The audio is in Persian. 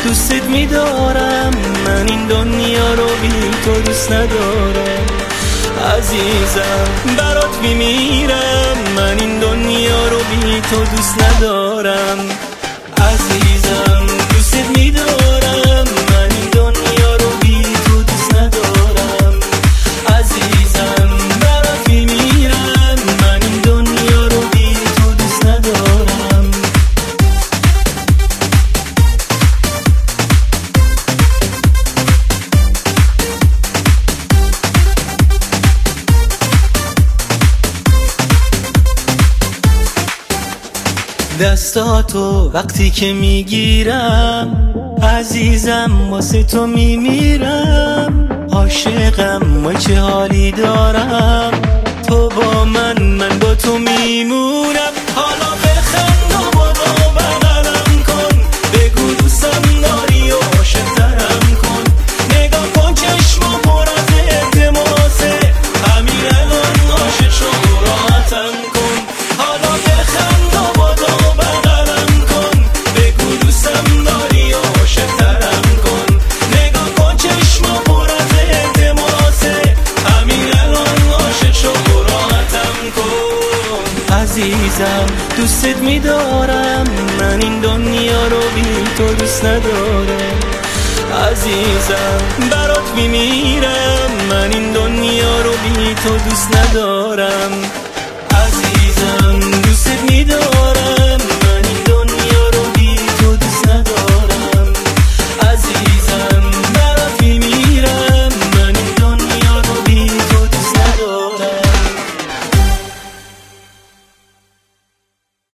دوستت میدارم، من این دنیا رو بی تو دوست ندارم. عزیزم برات میمیرم، من این دنیا رو بی تو دوست ندارم. عزیزم دوستت میدارم، من این دنیا رو بی تو دوست ندارم. عزیزم برات میمیرم، من این دنیا رو بی تو دوست ندارم. دستاتو وقتی که میگیرم، عزیزم واسه تو میمیرم. عاشقم و چه حالی دارم، تو با من با تو میمونم. حالا بخند و بدو بغلم کن، بگو دوستم داری و عاشق‌ترم کن. نگاه کن چشمو پر از التماسه، همین الان عاشق شو راحتم کن. حالا بخند و بدو بغلم کن، بگو دوستم داری و عاشق‌ترم کن. نگاه کن چشمو پر از التماسه، همین الان عاشق شو راحتم کن. عزیزم دوستت میدارم، من این دنیا رو بی تو دوست ندارم. عزیزم برات میمیرم، من این دنیا رو بی تو دوست ندارم.